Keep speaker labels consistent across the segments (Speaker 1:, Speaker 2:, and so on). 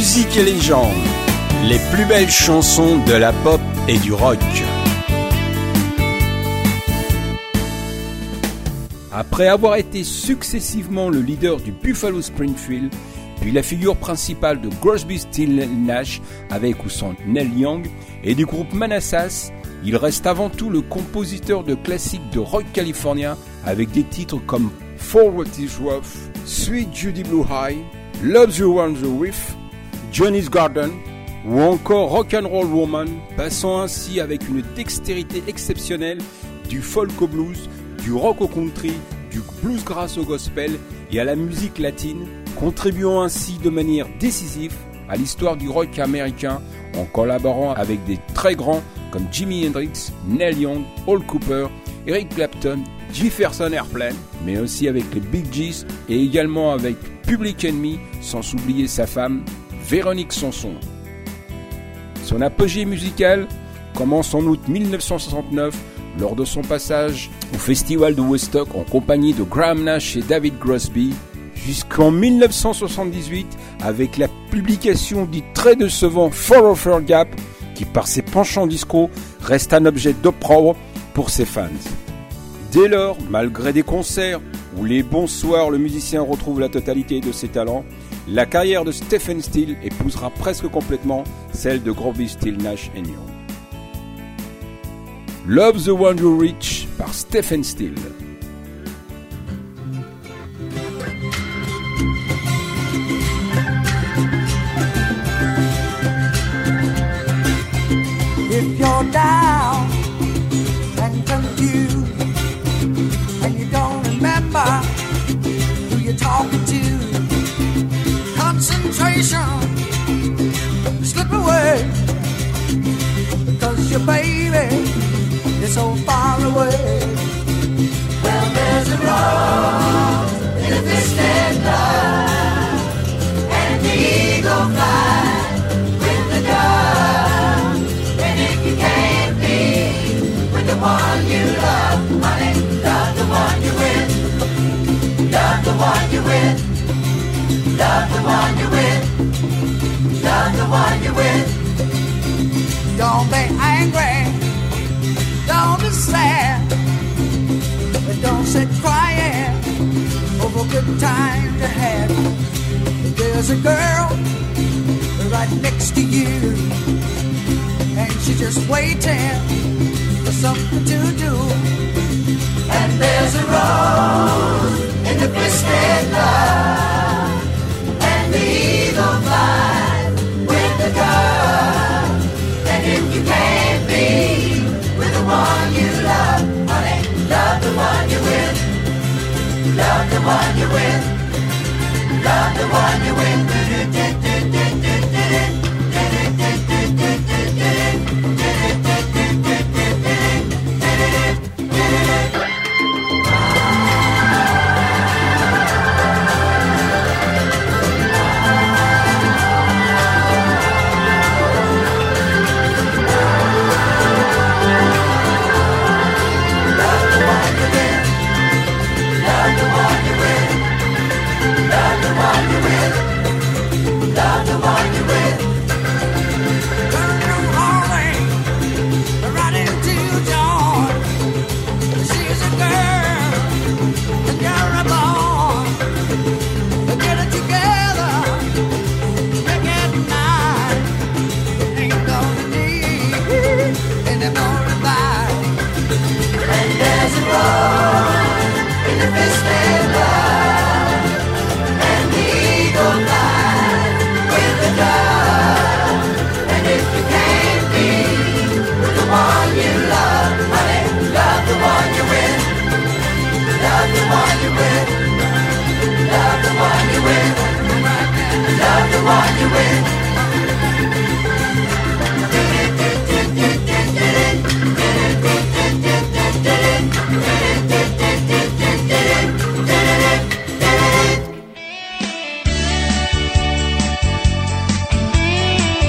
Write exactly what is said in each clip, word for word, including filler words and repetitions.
Speaker 1: Musique et légende, les plus belles chansons de la pop et du rock. Après avoir été successivement le leader du Buffalo Springfield, puis la figure principale de Crosby, Stills Nash avec ou sans Neil Young et du groupe Manassas, il reste avant tout le compositeur de classiques de rock californien avec des titres comme For What Is Rough, Sweet Judy Blue Eye, Loves You on the Reef, Johnny's Garden ou encore Rock'n'Roll Woman, passant ainsi avec une dextérité exceptionnelle du folk au blues, du rock au country, du bluesgrass au gospel et à la musique latine, contribuant ainsi de manière décisive à l'histoire du rock américain en collaborant avec des très grands comme Jimi Hendrix, Neil Young, Al Kooper, Eric Clapton, Jefferson Airplane, mais aussi avec les Bee Gees et également avec Public Enemy, sans oublier sa femme Véronique Sanson. Son apogée musicale commence en août dix-neuf cent soixante-neuf lors de son passage au festival de Woodstock en compagnie de Graham Nash et David Crosby, jusqu'en dix-neuf cent soixante-dix-huit avec la publication du très décevant Forever Gap qui par ses penchants disco reste un objet d'opprobre pour ses fans. Dès lors, malgré des concerts où les bons soirs le musicien retrouve la totalité de ses talents, la carrière de Stephen Stills épousera presque complètement celle de Crosby, Stills, Nash et Young. Love the One You Reach par Stephen Stills.
Speaker 2: If you're down and confused and you don't remember who you're talking to, concentration slip away because your baby is so far away. Well, there's a rose in a distant love, and the eagle flies with the dove. And if you can't be with the one you love, honey, love the one you're with. Love the one you're with. Love the one you're with. Love the one you're with. Don't be angry. Don't be sad. And don't sit crying over good times you had. There's a girl right next to you, and she's just waiting for something to do. And there's a rose in the twisted love, and the eagle flies with the dove. And if you can't be with the one you love, honey, love the one you're with. Love the one you're with. Love the one you're with.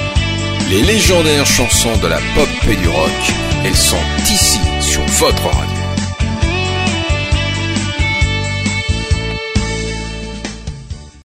Speaker 1: Les légendaires chansons de la pop et du rock, elles sont ici sur votre radio.